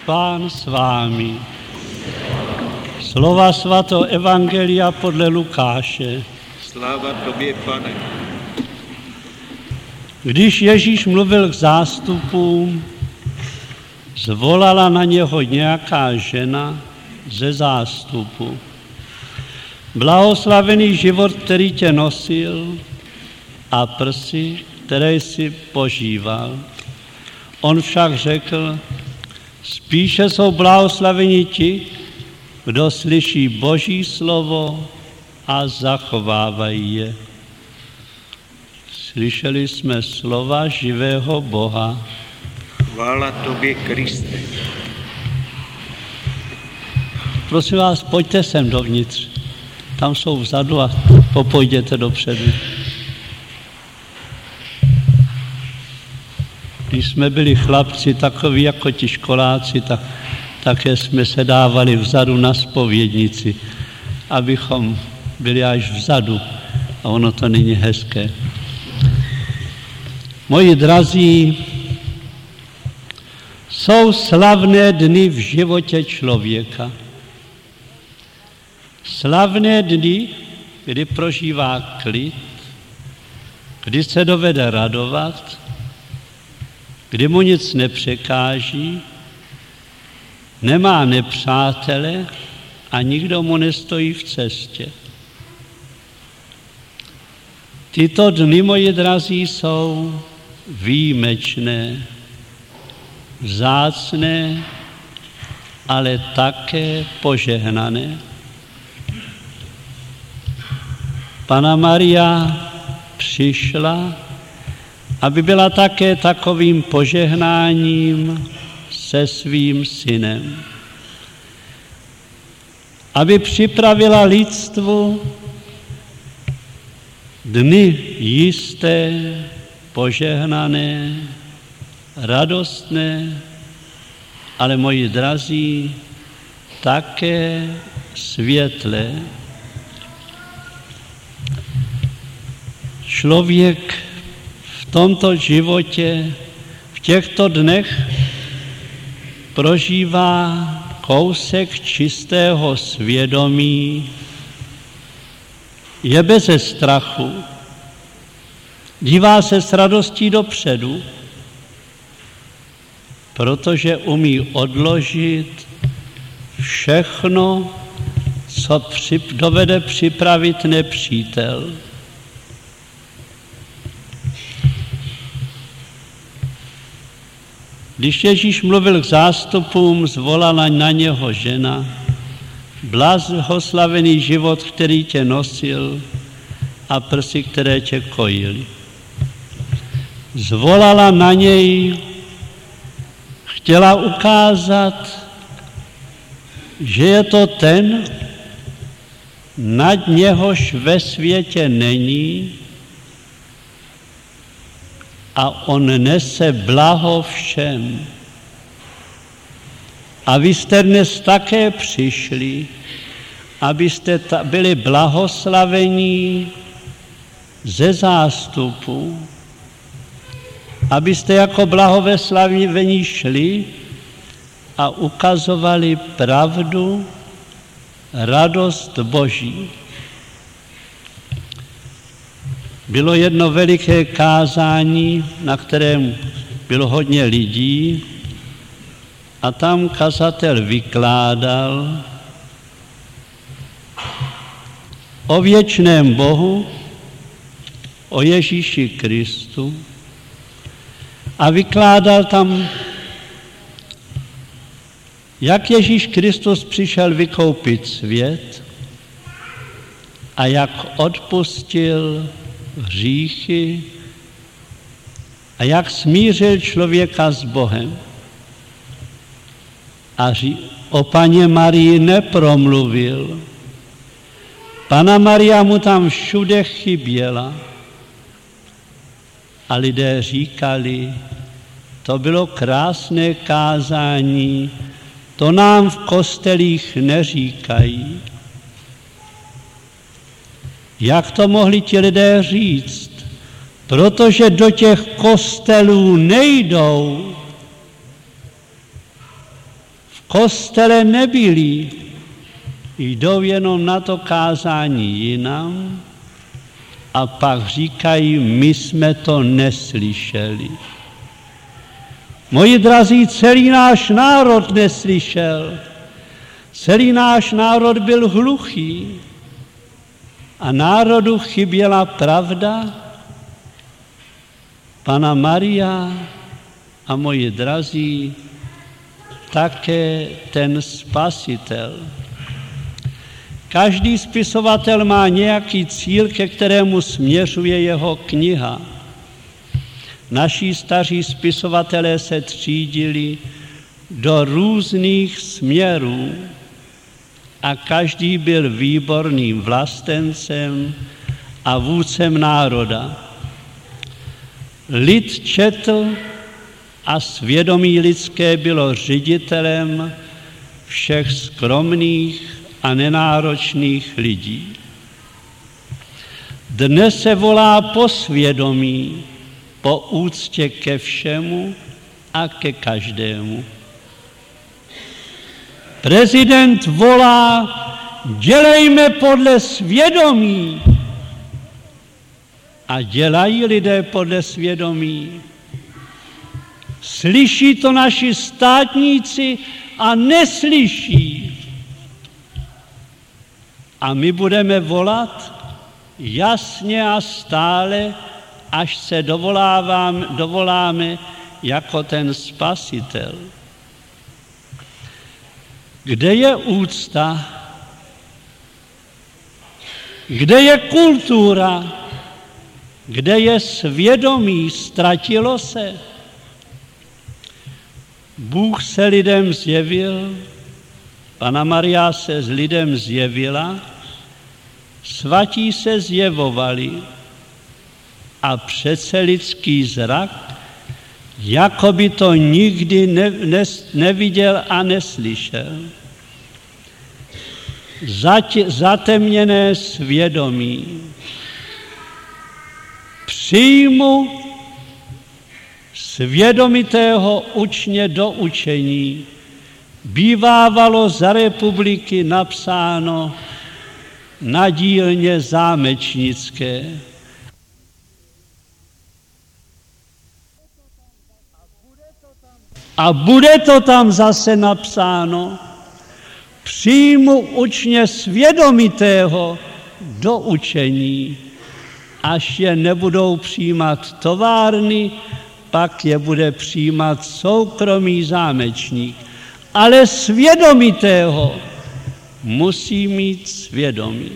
Pán s vámi. Slova svatého evangelia podle Lukáše. Sláva tobě, Pane. Když Ježíš mluvil k zástupům, zvolala na něho nějaká žena ze zástupu. Blahoslavený život, který tě nosil, a prsy, které jsi požíval. On však řekl, spíše jsou blahoslaveni ti, kdo slyší Boží slovo a zachovávají je. Slyšeli jsme slova živého Boha. Chvála tobě, Kriste. Prosím vás, pojďte sem dovnitř. Tam jsou vzadu a popojděte dopředu. Když jsme byli chlapci, takoví jako ti školáci, tak také jsme se dávali vzadu na zpovědnici, abychom byli až vzadu. A ono to není hezké. Moji drazí, jsou slavné dny v životě člověka. Slavné dny, kdy prožívá klid, kdy se dovede radovat, kdy mu nic nepřekáží, nemá nepřátele a nikdo mu nestojí v cestě. Tyto dny, moji drazí, jsou výjimečné, vzácné, ale také požehnané. Panna Maria přišla, aby byla také takovým požehnáním se svým synem. Aby připravila lidstvu dny jisté, požehnané, radostné, ale moji drazí, také světlé. Člověk v tomto životě, v těchto dnech prožívá kousek čistého svědomí, je beze strachu, dívá se s radostí dopředu, protože umí odložit všechno, co dovede připravit nepřítel. Když Ježíš mluvil k zástupům, zvolala na něho žena, blahoslavený život, který tě nosil, a prsy, které tě kojily. Zvolala na něj, chtěla ukázat, že je to ten, nad něhož ve světě není, a on nese blaho všem. A vy jste dnes také přišli, abyste byli blahoslavení ze zástupu, abyste jako blahoslavení šli a ukazovali pravdu, radost Boží. Bylo jedno veliké kázání, na kterém bylo hodně lidí, a tam kazatel vykládal o věčném Bohu, o Ježíši Kristu, a vykládal tam, jak Ježíš Kristus přišel vykoupit svět a jak odpustil hříchy a jak smířil člověka s Bohem. A o Panně Marii nepromluvil. Panna Maria mu tam všude chyběla. A lidé říkali, to bylo krásné kázání, to nám v kostelích neříkají. Jak to mohli ti lidé říct? Protože do těch kostelů nejdou. kostele nebyli, jdou jenom na to kázání jinam a pak říkají, my jsme to neslyšeli. Moji drazí, celý náš národ neslyšel. Celý náš národ byl hluchý a národu chyběla pravda. Panna Maria a moji drazí, také ten Spasitel. Každý spisovatel má nějaký cíl, ke kterému směřuje jeho kniha. Naši staří spisovatelé se třídili do různých směrů a každý byl výborným vlastencem a vůdcem národa. Lid četl a svědomí lidské bylo ředitelem všech skromných a nenáročných lidí. Dnes se volá po svědomí, po úctě ke všemu a ke každému. Prezident volá, dělejme podle svědomí. A dělají lidé podle svědomí. Slyší to naši státníci a neslyší. A my budeme volat jasně a stále, až se dovoláme jako ten Spasitel. Kde je úcta? Kde je kultura? Kde je svědomí? Ztratilo se. Bůh se lidem zjevil, Panna Maria se s lidem zjevila, svatí se zjevovali a přece lidský zrak, jako by to nikdy neviděl a neslyšel. Zatemněné svědomí. Přijmu svědomitého učně do učení. Bývávalo za republiky napsáno na dílně zámečnické. A bude to tam zase napsáno. Přijmu učně svědomitého do učení. Až je nebudou přijímat továrny, pak je bude přijímat soukromý zámečník. Ale svědomitého musí mít svědomí.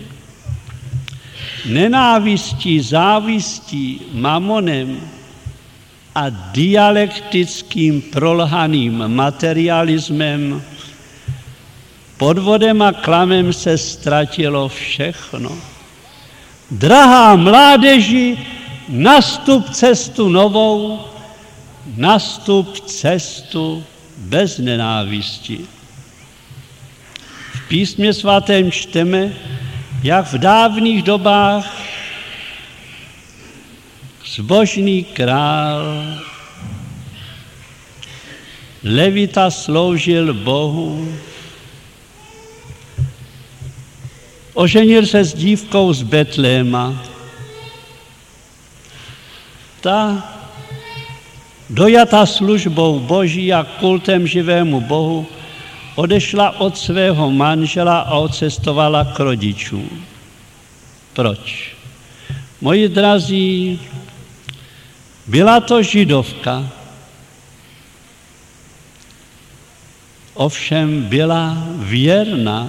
Nenávistí, závistí, mamonem a dialektickým prolhaným materialismem, podvodem a klamem se ztratilo všechno. Drahá mládeži, nastup cestu novou, nastup cestu bez nenávisti. V písmě svatém čteme, jak v dávných dobách zbožný král levita sloužil Bohu, oženil se s dívkou z Betléma. Ta, dojata službou Boží a kultem živému Bohu, odešla od svého manžela a odcestovala k rodičům. Proč? Moji drazí, byla to Židovka, ovšem byla věrná,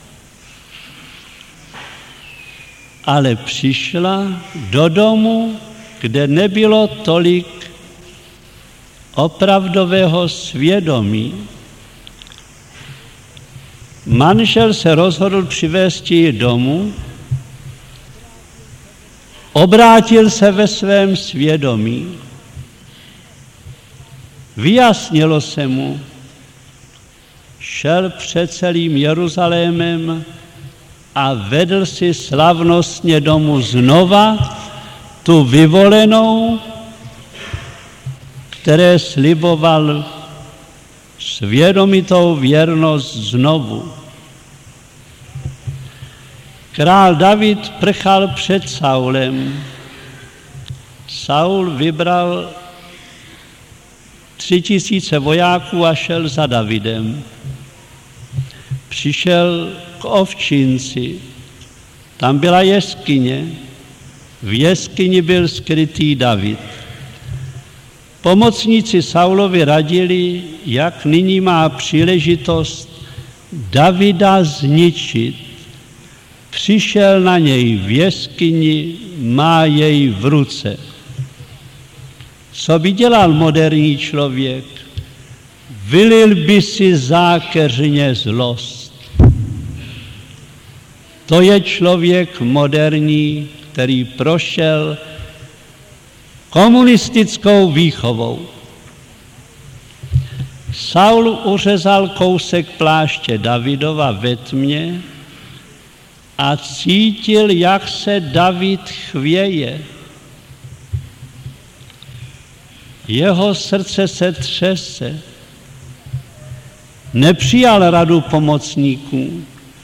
ale přišla do domu, kde nebylo tolik opravdového svědomí. Manžel se rozhodl přivést ji domů, obrátil se ve svém svědomí. Vyjasnilo se mu, šel před celým Jeruzalémem a vedl si slavnostně domů znova tu vyvolenou, které sliboval svědomitou věrnost znovu. Král David prchal před Saulem. Saul vybral 3000 vojáků a šel za Davidem. Přišel k ovčinci, tam byla jeskyně, v jeskyni byl skrytý David. Pomocníci Saulovi radili, jak nyní má příležitost Davida zničit. Přišel na něj v jeskyni, má jej v ruce. Co by dělal moderní člověk? Vylil by si zákeřně zlost. To je člověk moderní, který prošel komunistickou výchovou. Saul uřezal kousek pláště Davidova ve tmě a cítil, jak se David chvěje. Jeho srdce se třese. Nepřijal radu pomocníků.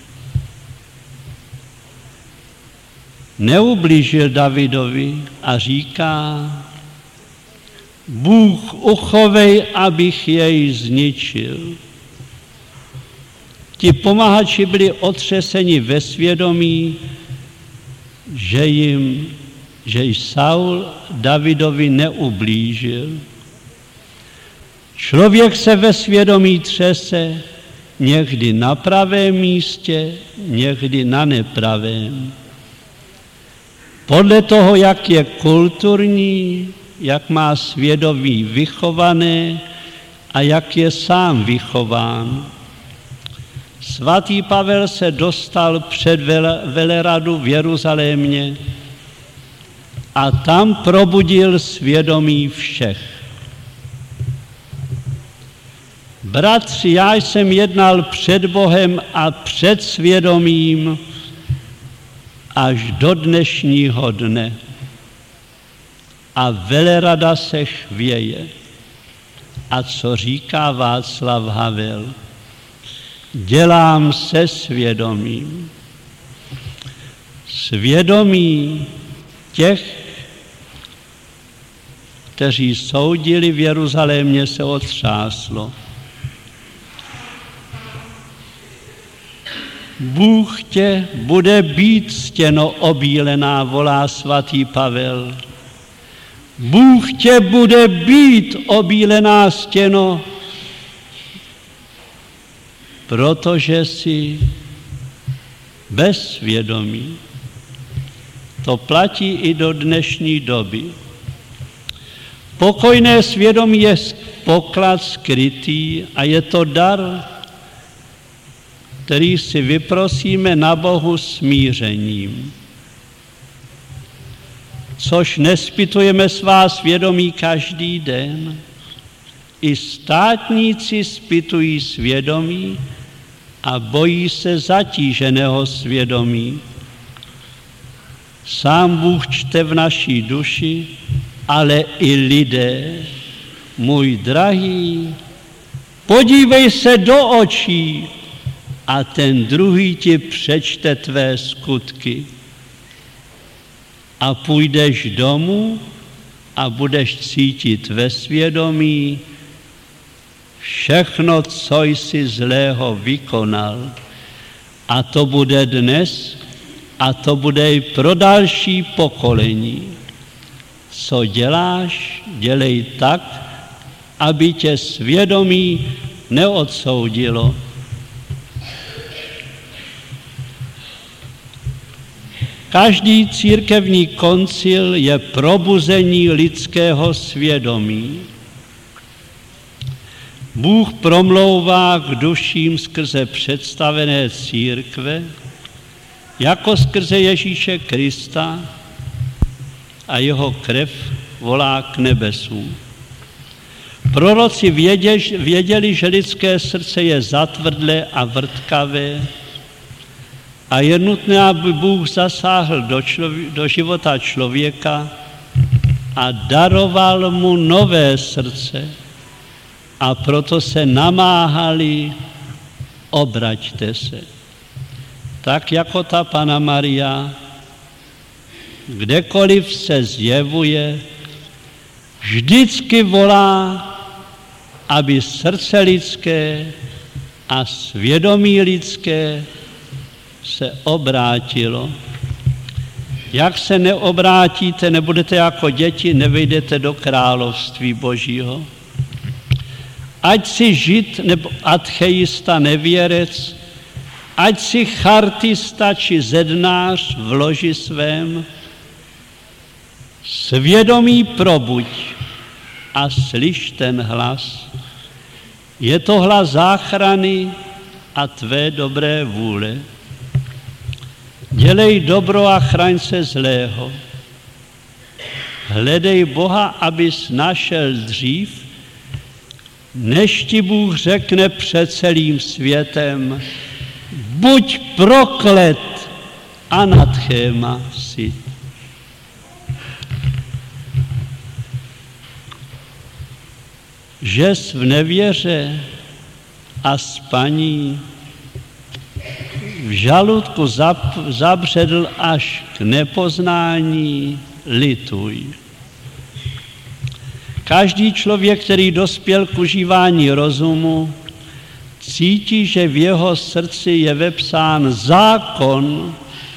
Neublížil Davidovi a říká: Bůh uchovej, abych jej zničil. Ti pomahači byli otřeseni ve svědomí, že Saul Davidovi neublížil. Člověk se ve svědomí třese někdy na pravém místě, někdy na nepravém. Podle toho, jak je kulturní, jak má svědomí vychované a jak je sám vychován. Svatý Pavel se dostal před veleradu v Jeruzalémě a tam probudil svědomí všech. Bratři, já jsem jednal před Bohem a před svědomím až do dnešního dne. A velerada se chvěje. A co říká Václav Havel? Dělám se svědomím. Svědomí těch, kteří soudili v Jeruzalémě, se otřáslo. Bůh tě bude být stěno obílená, volá svatý Pavel. Bůh tě bude být obílená stěno, protože jsi bez svědomí. To platí i do dnešní doby. Pokojné svědomí je poklad skrytý a je to dar, který si vyprosíme na Bohu smířením. Což nespytujeme svá svědomí každý den. I státníci spytují svědomí a bojí se zatíženého svědomí. Sám Bůh čte v naší duši, ale i lidé. Můj drahý, podívej se do očí a ten druhý ti přečte tvé skutky. A půjdeš domů a budeš cítit ve svědomí všechno, co jsi zlého vykonal. A to bude dnes a to bude i pro další pokolení. Co děláš, dělej tak, aby tě svědomí neodsoudilo. Každý církevní koncil je probuzení lidského svědomí. Bůh promlouvá k duším skrze představené církve, jako skrze Ježíše Krista, a jeho krev volá k nebesům. Proroci věděli, že lidské srdce je zatvrdlé a vrtkavé a je nutné, aby Bůh zasáhl do života člověka a daroval mu nové srdce. a proto se namáhali, obraťte se. Tak jako ta Panna Maria, kdekoliv se zjevuje, vždycky volá, aby srdce lidské a svědomí lidské se obrátilo. Jak se neobrátíte, nebudete jako děti, nevejdete do království Božího. Ať si žid nebo ateista, nevěrec, ať si chartista či zednář v loži svém, svědomí probuď a slyš ten hlas. Je to hlas záchrany a tvé dobré vůle. Dělej dobro a chraň se zlého. Hledej Boha, abys našel dřív, než ti Bůh řekne před celým světem, buď proklet, anathéma si. Žes v nevěře a spaní v žaludku zabředl až k nepoznání, lituj. Každý člověk, který dospěl k užívání rozumu, cítí, že v jeho srdci je vepsán zákon,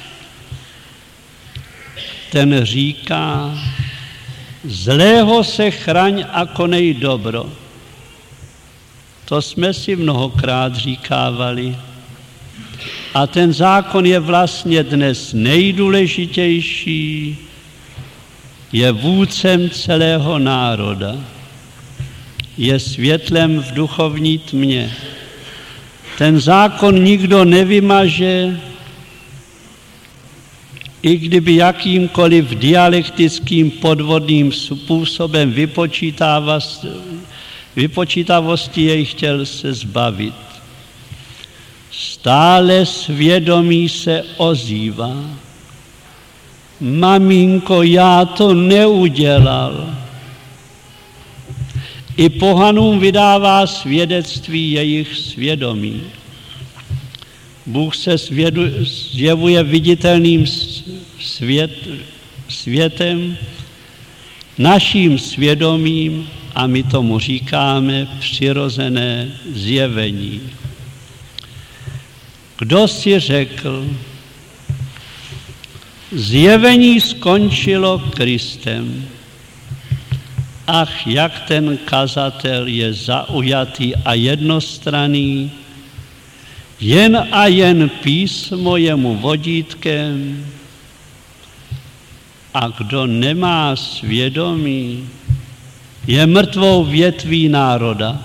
ten říká, zlého se chraň a konej dobro. To jsme si mnohokrát říkávali. A ten zákon je vlastně dnes nejdůležitější, je vůdcem celého národa, je světlem v duchovní tmě. Ten zákon nikdo nevymaže, i kdyby jakýmkoliv dialektickým podvodným způsobem vypočítavosti jej chtěl se zbavit. Stále svědomí se ozývá. Maminko, já to neudělal. I pohanům vydává svědectví jejich svědomí. Bůh se zjevuje viditelným světem, naším svědomím, a my tomu říkáme přirozené zjevení. Kdo si řekl, zjevení skončilo Kristem. Ach, jak ten kazatel je zaujatý a jednostranný, jen a jen písmo je mu vodítkem, a kdo nemá svědomí, je mrtvou větví národa.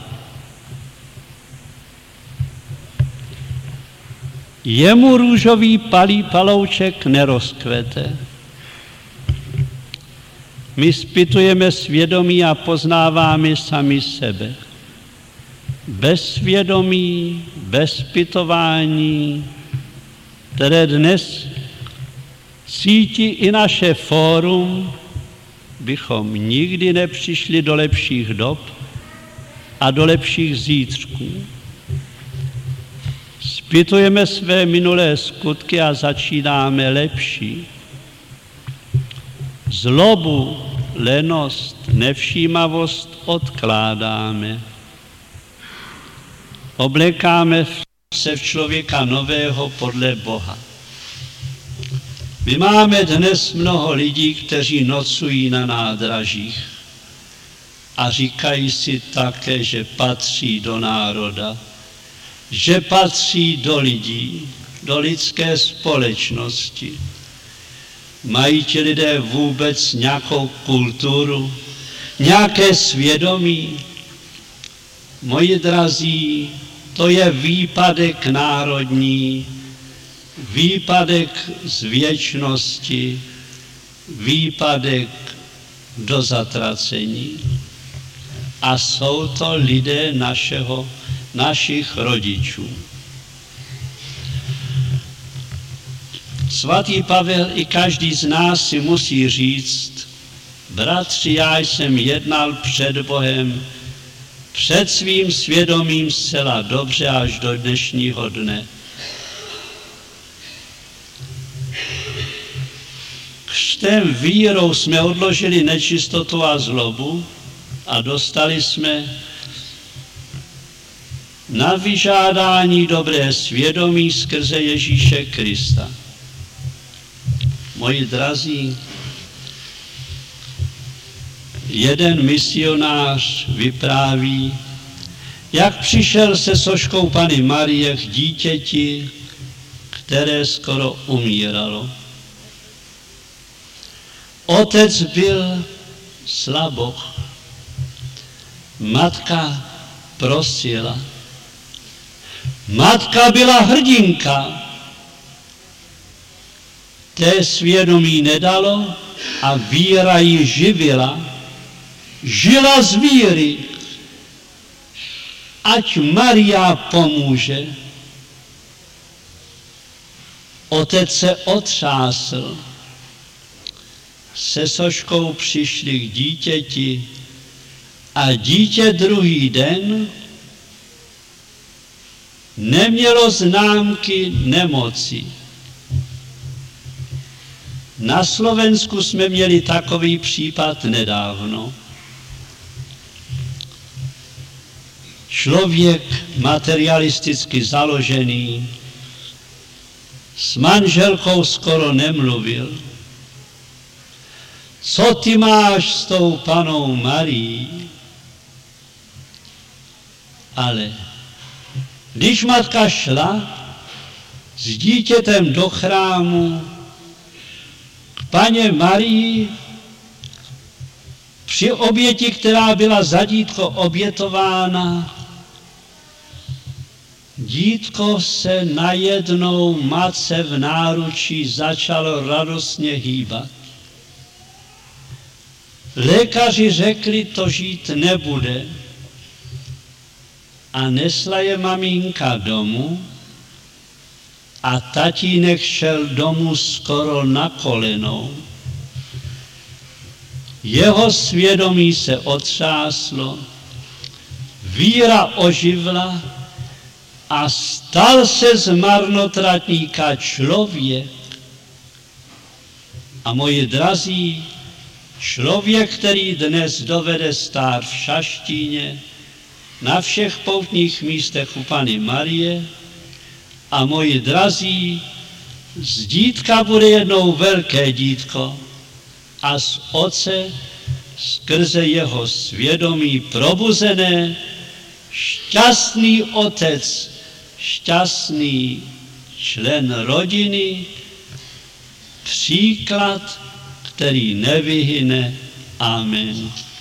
Jemu růžový palouček nerozkvete. My zpytujeme svědomí a poznáváme sami sebe. Bez svědomí, bez zpytování, které dnes cítí i naše fórum, bychom nikdy nepřišli do lepších dob a do lepších zítřků. Zpytujeme své minulé skutky a začínáme lepší. Zlobu, lenost, nevšímavost odkládáme. Oblékáme se v člověka nového podle Boha. My máme dnes mnoho lidí, kteří nocují na nádražích a říkají si také, že patří do národa, že patří do lidí, do lidské společnosti. Mají ti lidé vůbec nějakou kulturu, nějaké svědomí? Moji drazí, to je výpadek národní, výpadek z věčnosti, výpadek do zatracení. A jsou to lidé našich rodičů. Svatý Pavel i každý z nás si musí říct, bratři, já jsem jednal před Bohem před svým svědomím zcela dobře až do dnešního dne. Křtem vírou jsme odložili nečistotu a zlobu a dostali jsme na vyžádání dobré svědomí skrze Ježíše Krista. Moji drazí, jeden misionář vypráví, jak přišel se soškou Panny Marie k dítěti, které skoro umíralo. Otec byl slaboch, matka prosila. Matka byla hrdinka, té svědomí nedalo a víra ji živila. Žila z víry, ať Maria pomůže. Otec se otřásl. Se soškou přišli k dítěti a dítě druhý den nemělo známky nemoci. Na Slovensku jsme měli takový případ nedávno. Člověk materialisticky založený, s manželkou skoro nemluvil. Co ty máš s tou Pannou Marií? Ale když matka šla s dítětem do chrámu k Panně Marii, při oběti, která byla za dítko obětována, dítko se najednou matce v náručí začalo radostně hýbat. Lékaři řekli, to žít nebude. A nesla je maminka domů a tatínek šel domů skoro na kolenou. Jeho svědomí se otřáslo, víra oživla a stal se z marnotratníka člověk. A moji drazí, člověk, který dnes dovede stát v Šaštíně, na všech poutních místech u Panny Marie, a moji drazí, z dítka bude jednou velké dítko a z otce skrze jeho svědomí probuzené šťastný otec, šťastný člen rodiny, příklad, který nevyhyne. Amen.